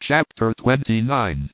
Chapter 29.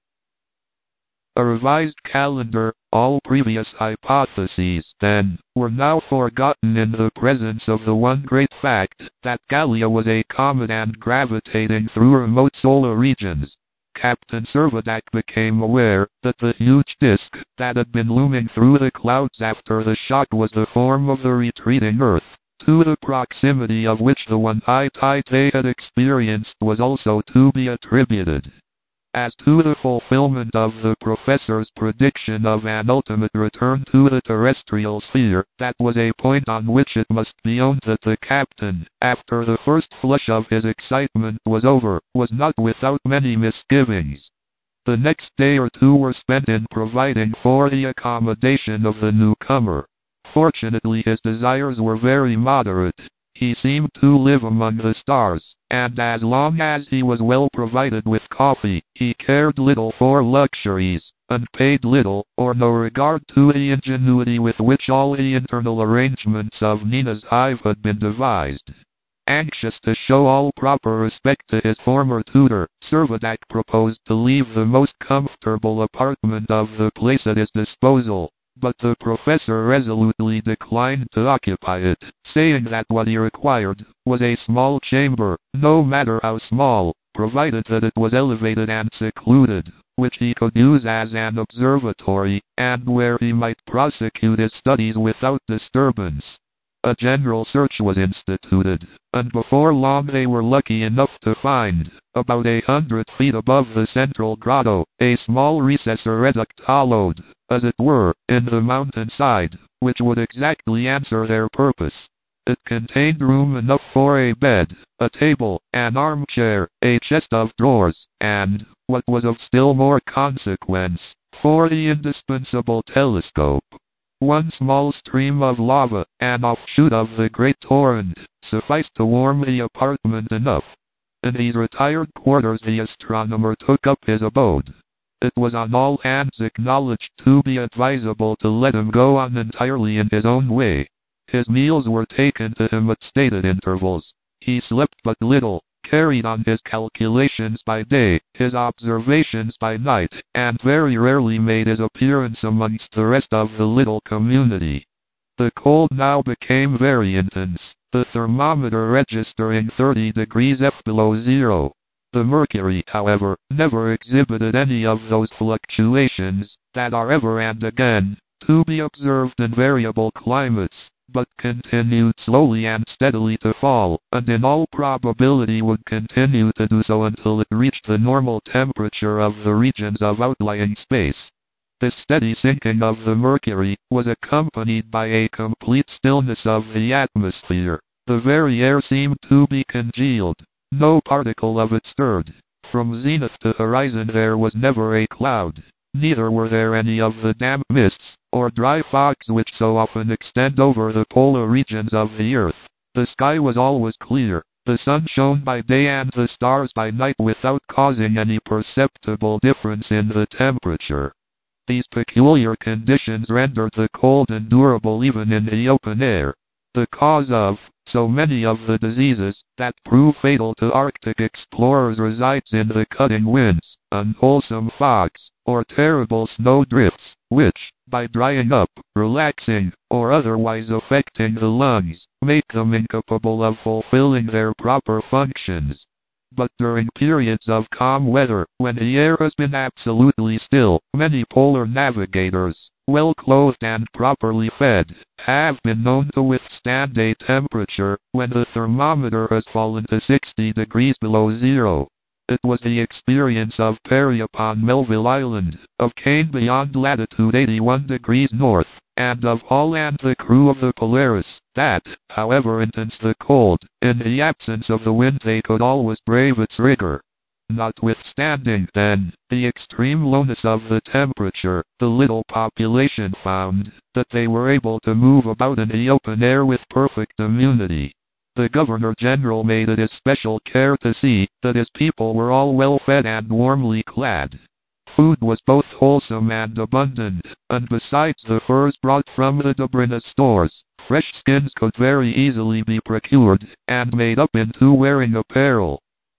A revised calendar. All previous hypotheses, then, were now forgotten in the presence of the one great fact, that Gallia was a comet and gravitating through remote solar regions. Captain Servadac became aware that the huge disk that had been looming through the clouds after the shock was the form of the retreating Earth, to the proximity of which the one high tide they had experienced was also to be attributed. As to the fulfillment of the professor's prediction of an ultimate return to the terrestrial sphere, that was a point on which it must be owned that the captain, after the first flush of his excitement was over, was not without many misgivings. The next day or two were spent in providing for the accommodation of the newcomer. Fortunately, his desires were very moderate. He seemed to live among the stars, and as long as he was well provided with coffee, he cared little for luxuries, and paid little or no regard to the ingenuity with which all the internal arrangements of Nina's hive had been devised. Anxious to show all proper respect to his former tutor, Servadac proposed to leave the most comfortable apartment of the place at his disposal. But the professor resolutely declined to occupy it, saying that what he required was a small chamber, no matter how small, provided that it was elevated and secluded, which he could use as an observatory, and where he might prosecute his studies without disturbance. A general search was instituted, and before long they were lucky enough to find, about 100 feet above the central grotto, a small recess or reduct hollowed, as it were, in the mountainside, which would exactly answer their purpose. It contained room enough for a bed, a table, an armchair, a chest of drawers, and, what was of still more consequence, for the indispensable telescope. One small stream of lava, an offshoot of the great torrent, sufficed to warm the apartment enough. In these retired quarters the astronomer took up his abode. It was on all hands acknowledged to be advisable to let him go on entirely in his own way. His meals were taken to him at stated intervals. He slept but little, carried on his calculations by day, his observations by night, and very rarely made his appearance amongst the rest of the little community. The cold now became very intense, the thermometer registering 30 degrees F below zero. The mercury, however, never exhibited any of those fluctuations that are ever and again to be observed in variable climates, but continued slowly and steadily to fall, and in all probability would continue to do so until it reached the normal temperature of the regions of outlying space. This steady sinking of the mercury was accompanied by a complete stillness of the atmosphere. The very air seemed to be congealed. No particle of it stirred. From zenith to horizon there was never a cloud. Neither were there any of the damp mists, or dry fogs which so often extend over the polar regions of the earth. The sky was always clear. The sun shone by day and the stars by night without causing any perceptible difference in the temperature. These peculiar conditions rendered the cold endurable even in the open air. The cause of so many of the diseases that prove fatal to Arctic explorers resides in the cutting winds, unwholesome fogs, or terrible snow drifts, which, by drying up, relaxing, or otherwise affecting the lungs, make them incapable of fulfilling their proper functions. But during periods of calm weather, when the air has been absolutely still, many polar navigators, well clothed and properly fed, have been known to withstand a temperature when the thermometer has fallen to 60 degrees below zero. It was the experience of Perry upon Melville Island, of Kane beyond latitude 81 degrees north, and of Hall and the crew of the Polaris, that, however intense the cold, in the absence of the wind they could always brave its rigor. Notwithstanding, then, the extreme lowness of the temperature, the little population found that they were able to move about in the open air with perfect immunity. The Governor-General made it his special care to see that his people were all well fed and warmly clad. Food was both wholesome and abundant, and besides the furs brought from the Dobryna stores, fresh skins could very easily be procured and made up into wearing apparel.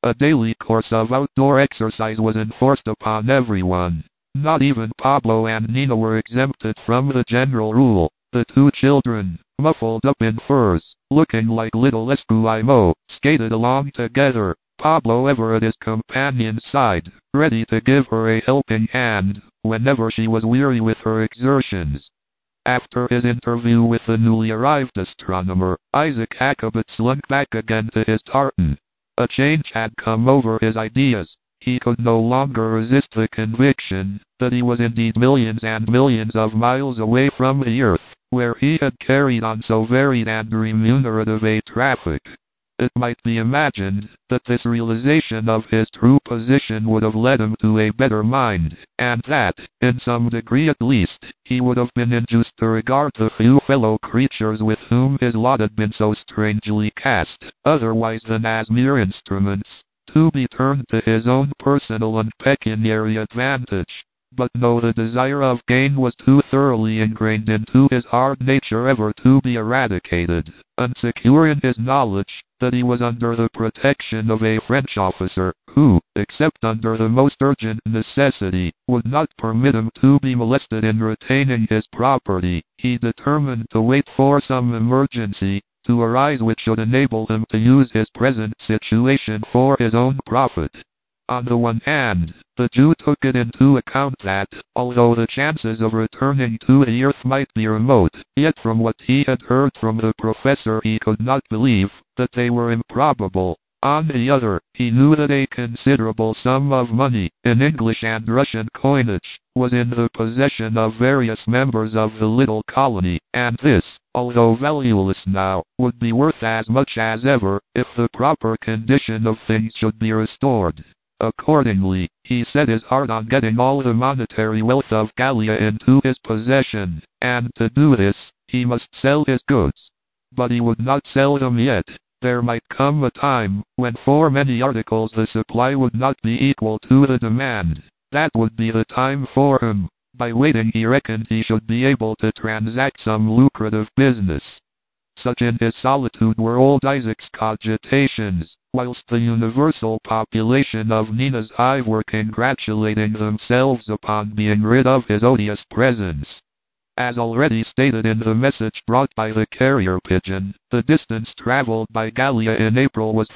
A daily course of outdoor exercise was enforced upon everyone. Not even Pablo and Nina were exempted from the general rule. The two children, muffled up in furs, looking like little Esquimaux, skated along together, Pablo ever at his companion's side, ready to give her a helping hand whenever she was weary with her exertions. After his interview with the newly arrived astronomer, Isaac Hakkabut slunk back again to his tartan. A change had come over his ideas. He could no longer resist the conviction that he was indeed millions and millions of miles away from the Earth, where he had carried on so varied and remunerative a traffic. It might be imagined that this realization of his true position would have led him to a better mind, and that, in some degree at least, he would have been induced to regard the few fellow creatures with whom his lot had been so strangely cast, otherwise than as mere instruments, to be turned to his own personal and pecuniary advantage. But no, the desire of gain was too thoroughly ingrained into his hard nature ever to be eradicated, and secure in his knowledge that he was under the protection of a French officer, who, except under the most urgent necessity, would not permit him to be molested in retaining his property, he determined to wait for some emergency to arise which should enable him to use his present situation for his own profit. On the one hand, the Jew took it into account that, although the chances of returning to the Earth might be remote, yet from what he had heard from the professor he could not believe that they were improbable. On the other, he knew that a considerable sum of money, in English and Russian coinage, was in the possession of various members of the little colony, and this, although valueless now, would be worth as much as ever, if the proper condition of things should be restored. Accordingly, he set his heart on getting all the monetary wealth of Gallia into his possession, and to do this, he must sell his goods. But he would not sell them yet. There might come a time when for many articles the supply would not be equal to the demand. That would be the time for him. By waiting he reckoned he should be able to transact some lucrative business. Such in his solitude were old Isaac's cogitations, whilst the universal population of Nina's hive were congratulating themselves upon being rid of his odious presence. As already stated in the message brought by the carrier pigeon, the distance traveled by Gallia in April was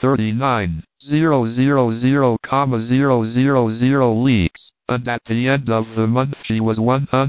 39,000,000 leagues, and at the end of the month she was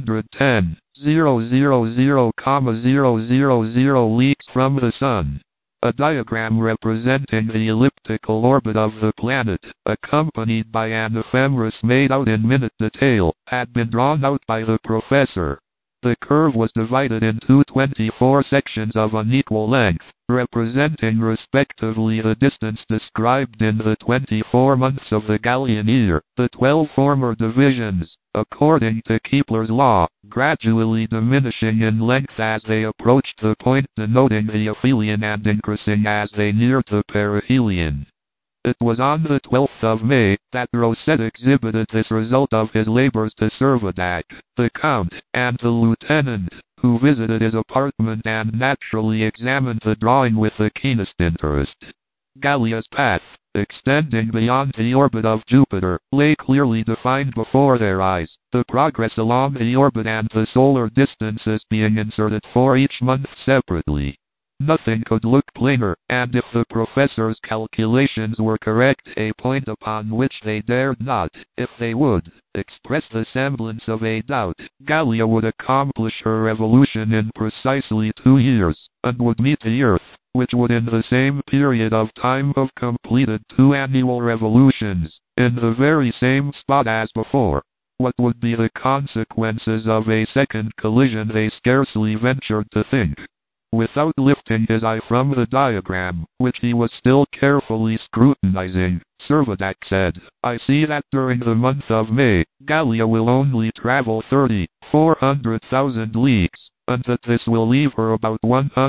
110,000,000 leagues from the Sun. A diagram representing the elliptical orbit of the planet, accompanied by an ephemeris made out in minute detail, had been drawn out by the professor. The curve was divided into 24 sections of unequal length, representing respectively the distance described in the 24 months of the Gallian year, the 12 former divisions, according to Kepler's law, gradually diminishing in length as they approached the point denoting the aphelion and increasing as they neared the perihelion. It was on the 12th of May that Rosette exhibited this result of his labors to Servadac, the Count, and the Lieutenant, who visited his apartment and naturally examined the drawing with the keenest interest. Gallia's path, extending beyond the orbit of Jupiter, lay clearly defined before their eyes, the progress along the orbit and the solar distances being inserted for each month separately. Nothing could look plainer, and if the professor's calculations were correct, a point upon which they dared not, if they would, express the semblance of a doubt, Gallia would accomplish her revolution in precisely 2 years, and would meet the Earth, which would in the same period of time have completed 2 annual revolutions, in the very same spot as before. What would be the consequences of a second collision they scarcely ventured to think. Without lifting his eye from the diagram, which he was still carefully scrutinizing, Servadac said, "I see that during the month of May, Gallia will only travel 30,400,000 leagues, and that this will leave her about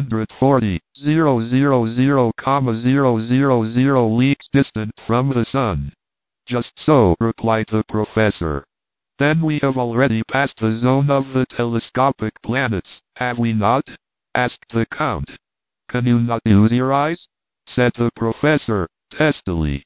140,000,000 leagues distant from the Sun." "Just so," replied the professor. "Then we have already passed the zone of the telescopic planets, have we not?" asked the Count. "Can you not use your eyes?" said the professor, testily.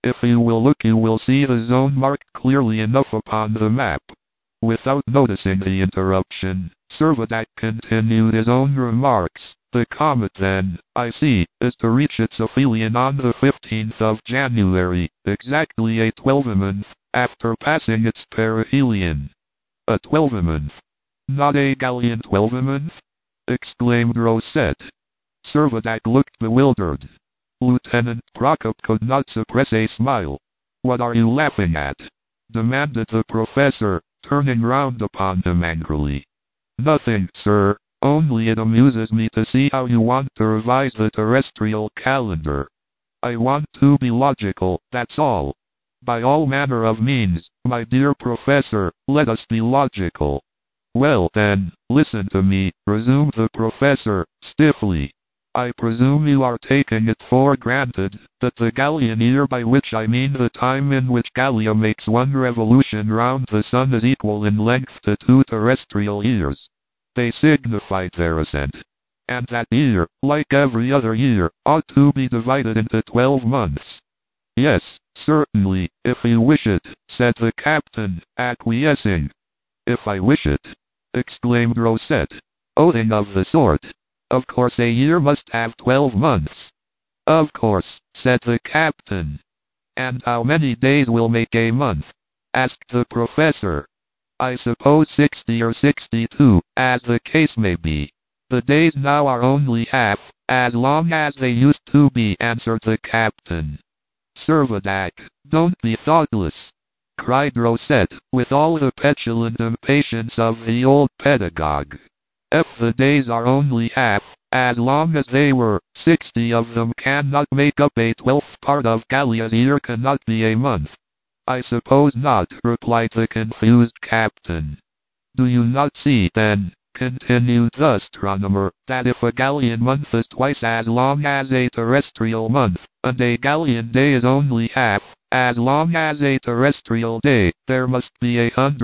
If you will look, you will see the zone marked clearly enough upon the map. Without noticing the interruption, Servadac continued his own remarks. The comet then, I see, is to reach its aphelion on the 15th of January, exactly a 12-month after passing its perihelion. A 12-month? Not a Gallian 12-month? Exclaimed Rosette. Servadac looked bewildered. Lieutenant Prokop could not suppress a smile. What are you laughing at? Demanded the professor, turning round upon him angrily. Nothing, sir. Only it amuses me to see how you want to revise the terrestrial calendar. I want to be logical, that's all. By all manner of means, my dear professor, let us be logical. Well then, listen to me, resumed the professor, stiffly. I presume you are taking it for granted that the Gallian year, by which I mean the time in which Gallia makes one revolution round the sun, is equal in length to 2 terrestrial years. They signified their ascent. And that year, like every other year, ought to be divided into 12 months. Yes, certainly, if you wish it, said the captain, acquiescing. If I wish it, exclaimed Rosette. Oh, thing of the sort. Of course a year must have 12 months. Of course, said the captain. And how many days will make a month? Asked the professor. I suppose 60 or 62, as the case may be. The days now are only half as long as they used to be, answered the captain. Servadac, don't be thoughtless, cried Rosette, with all the petulant impatience of the old pedagogue. If the days are only half as long as they were, 60 of them cannot make up a 12th part of Gallia's year, cannot be a month. I suppose not, replied the confused captain. Do you not see, then, continued the astronomer, that if a Gallian month is twice as long as a terrestrial month, and a Gallian day is only half as long as a terrestrial day, there must be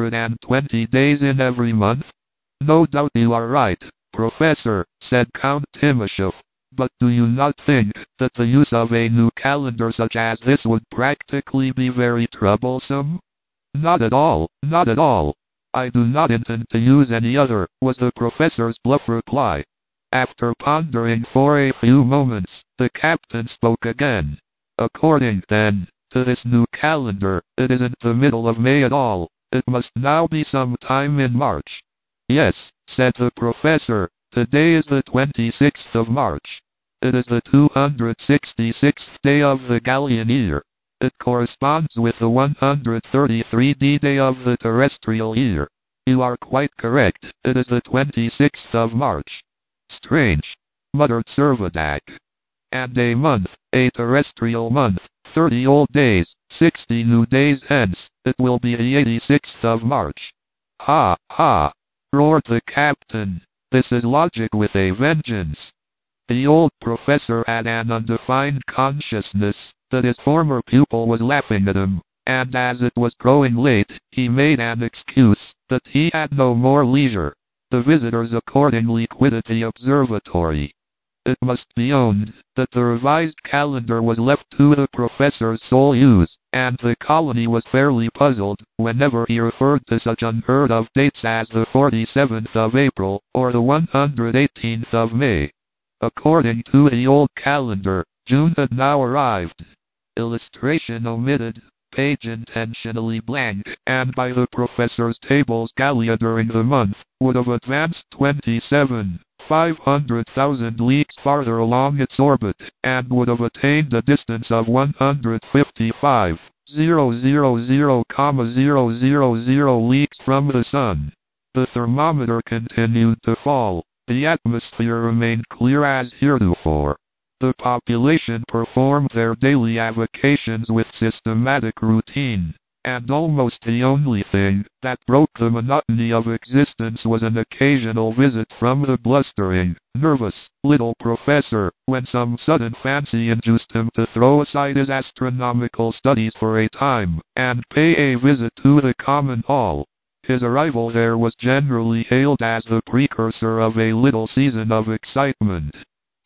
120 days in every month? No doubt you are right, Professor, said Count Timascheff. But do you not think that the use of a new calendar such as this would practically be very troublesome? Not at all, not at all. I do not intend to use any other, was the professor's bluff reply. After pondering for a few moments, the captain spoke again. According, then, to this new calendar, it isn't the middle of May at all. It must now be some time in March. Yes, said the professor. Today is the 26th of March. It is the 266th day of the Gallian year. It corresponds with the 133d day of the terrestrial year. You are quite correct, it is the 26th of March. Strange, muttered Servadac. And a month, a terrestrial month, 30 old days, 60 new days hence, it will be the 86th of March. Ha, ha, roared the captain. This is logic with a vengeance. The old professor had an undefined consciousness that his former pupil was laughing at him, and as it was growing late, he made an excuse that he had no more leisure. The visitors accordingly quitted the observatory. It must be owned that the revised calendar was left to the professor's sole use, and the colony was fairly puzzled whenever he referred to such unheard-of dates as the 47th of April or the 118th of May. According to the old calendar, June had now arrived. Illustration omitted. Page intentionally blank, and by the professor's tables Gallia during the month would have advanced 500,000 leagues farther along its orbit, and would have attained a distance of 155,000,000 leagues from the sun. The thermometer continued to fall. The atmosphere remained clear as heretofore. The population performed their daily avocations with systematic routine, and almost the only thing that broke the monotony of existence was an occasional visit from the blustering, nervous, little professor, when some sudden fancy induced him to throw aside his astronomical studies for a time, and pay a visit to the common hall. His arrival there was generally hailed as the precursor of a little season of excitement.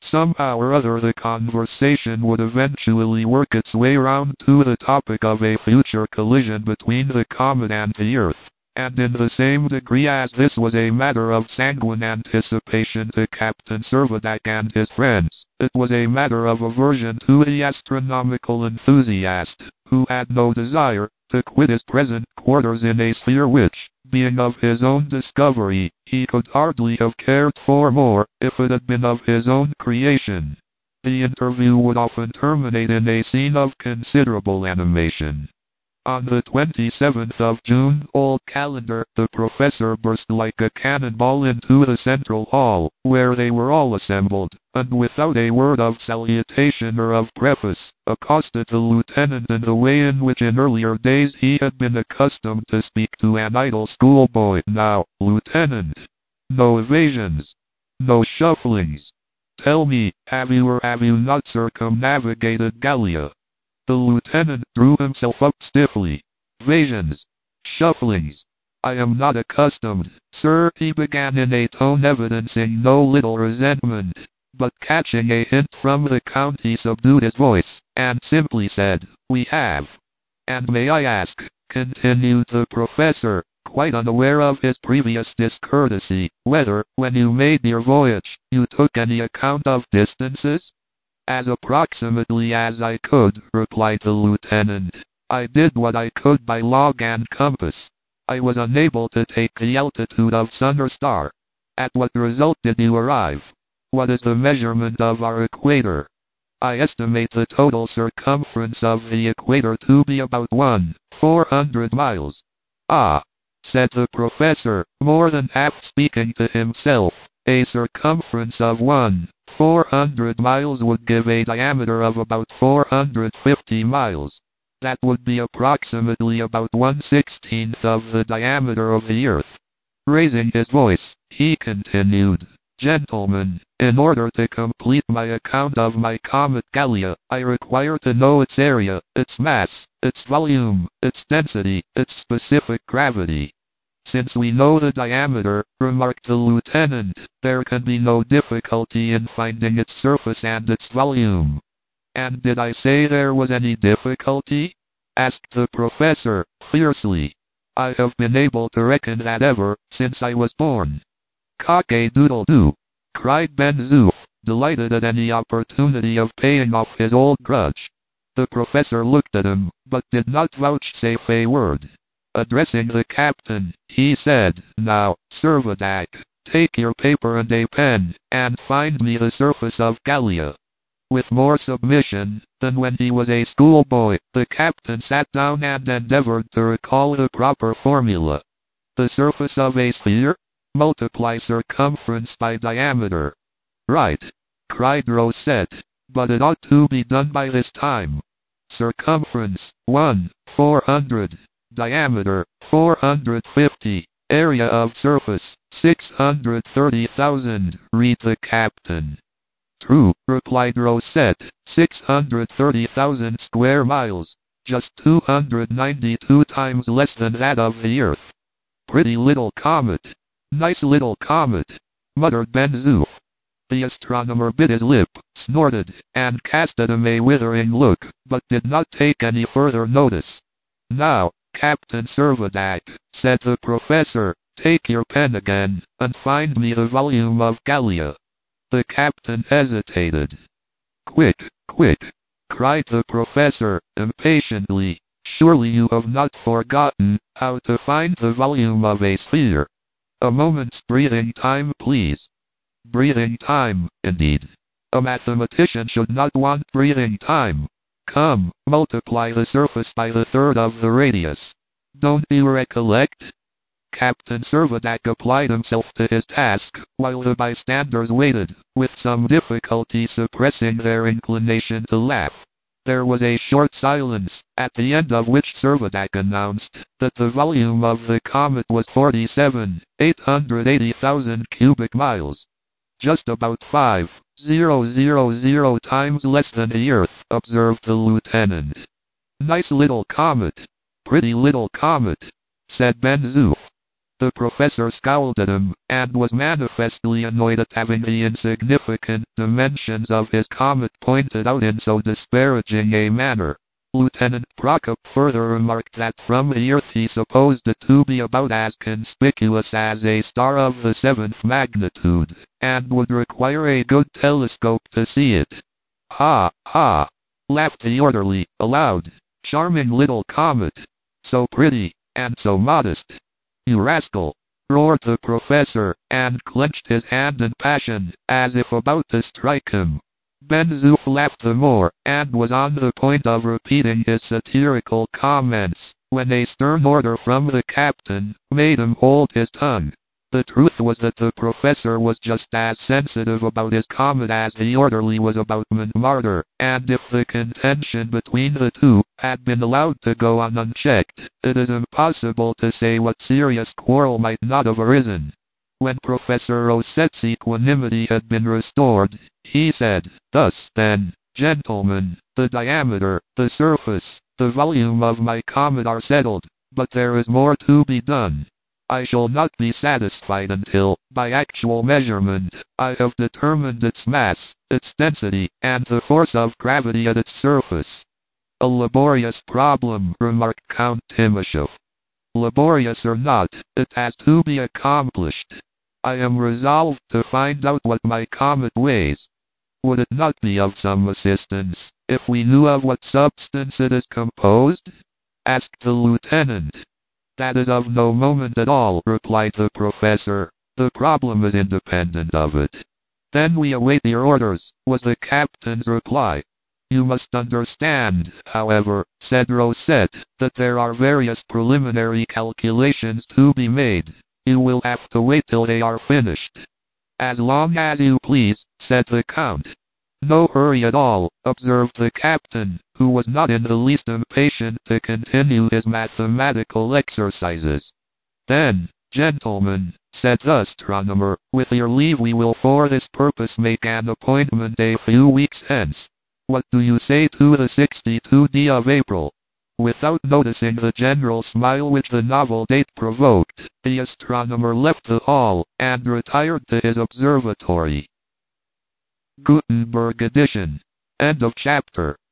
Somehow or other the conversation would eventually work its way round to the topic of a future collision between the comet and the Earth. And in the same degree as this was a matter of sanguine anticipation to Captain Servadac and his friends, it was a matter of aversion to the astronomical enthusiast, who had no desire to quit his present quarters in a sphere which, being of his own discovery, he could hardly have cared for more if it had been of his own creation. The interview would often terminate in a scene of considerable animation. On the 27th of June, old calendar, the professor burst like a cannonball into the central hall, where they were all assembled, and without a word of salutation or of preface, accosted the lieutenant in the way in which in earlier days he had been accustomed to speak to an idle schoolboy. Now, lieutenant, no evasions, no shufflings. Tell me, have you or have you not circumnavigated Gallia? The lieutenant drew himself up stiffly. Evasions. Shufflings. I am not accustomed, sir, he began in a tone evidencing no little resentment, but catching a hint from the count he subdued his voice, and simply said, we have. And may I ask, continued the professor, quite unaware of his previous discourtesy, whether, when you made your voyage, you took any account of distances? As approximately as I could, replied the lieutenant. I did what I could by log and compass. I was unable to take the altitude of sun or star. At what result did you arrive? What is the measurement of our equator? I estimate the total circumference of the equator to be about 1,400 miles. Ah, said the professor, more than half speaking to himself. A circumference of 1,400 miles would give a diameter of about 450 miles. That would be approximately about 1/16 of the diameter of the Earth. Raising his voice, he continued, Gentlemen, in order to complete my account of my comet Gallia, I require to know its area, its mass, its volume, its density, its specific gravity. Since we know the diameter, remarked the lieutenant, there can be no difficulty in finding its surface and its volume. And did I say there was any difficulty? Asked the professor, fiercely. I have been able to reckon that ever since I was born. Cock-a-doodle-doo, cried Ben Zoof, delighted at any opportunity of paying off his old grudge. The professor looked at him, but did not vouchsafe a word. Addressing the captain, he said, Now, Servadac, take your paper and a pen, and find me the surface of Gallia. With more submission than when he was a schoolboy, the captain sat down and endeavored to recall the proper formula. The surface of a sphere? Multiply circumference by diameter. Right, cried Rosette, but it ought to be done by this time. Circumference, 1,400. Diameter, 450. Area of surface, 630,000. Read the captain. True, replied Rosette, 630,000 square miles. Just 292 times less than that of the Earth. Pretty little comet. Nice little comet, muttered Ben Zoof. The astronomer bit his lip, snorted, and cast at him a withering look, but did not take any further notice. Now, Captain Servadac, said the professor, take your pen again, and find me the volume of Gallia. The captain hesitated. Quick, quick, cried the professor, impatiently. Surely you have not forgotten how to find the volume of a sphere. A moment's breathing time, please. Breathing time, indeed. A mathematician should not want breathing time. Come, multiply the surface by the third of the radius. Don't you recollect? Captain Servadac applied himself to his task, while the bystanders waited, with some difficulty suppressing their inclination to laugh. There was a short silence, at the end of which Servadac announced that the volume of the comet was 47,880,000 cubic miles. Just about 5,000 times less than the Earth, observed the lieutenant. Nice little comet. Pretty little comet, said Ben Zoof. The professor scowled at him, and was manifestly annoyed at having the insignificant dimensions of his comet pointed out in so disparaging a manner. Lieutenant Prokop further remarked that from the Earth he supposed it to be about as conspicuous as a star of the 7th magnitude, and would require a good telescope to see it. "Ha, ha!" laughed the orderly, aloud. "Charming little comet. So pretty, and so modest." "You rascal!" roared the professor, and clenched his hand in passion, as if about to strike him. Ben Zoof laughed the more, and was on the point of repeating his satirical comments, when a stern order from the captain made him hold his tongue. The truth was that the professor was just as sensitive about his comet as the orderly was about Montmartre, and if the contention between the two had been allowed to go on unchecked, it is impossible to say what serious quarrel might not have arisen. When Professor Rosette's equanimity had been restored, he said, "Thus, then, gentlemen, the diameter, the surface, the volume of my comet are settled, but there is more to be done. I shall not be satisfied until, by actual measurement, I have determined its mass, its density, and the force of gravity at its surface." "A laborious problem," remarked Count Timascheff. "Laborious or not, it has to be accomplished. I am resolved to find out what my comet weighs." "Would it not be of some assistance if we knew of what substance it is composed?" asked the lieutenant. "That is of no moment at all," replied the professor. "The problem is independent of it." "Then we await your orders," was the captain's reply. "You must understand, however," said Rosette, "that there are various preliminary calculations to be made. You will have to wait till they are finished." "As long as you please," said the Count. "No hurry at all," observed the captain, who was not in the least impatient to continue his mathematical exercises. "Then, gentlemen," said the astronomer, "with your leave we will for this purpose make an appointment a few weeks hence. What do you say to the 62d of April?" Without noticing the general smile which the novel date provoked, the astronomer left the hall, and retired to his observatory. Gutenberg edition. End of chapter.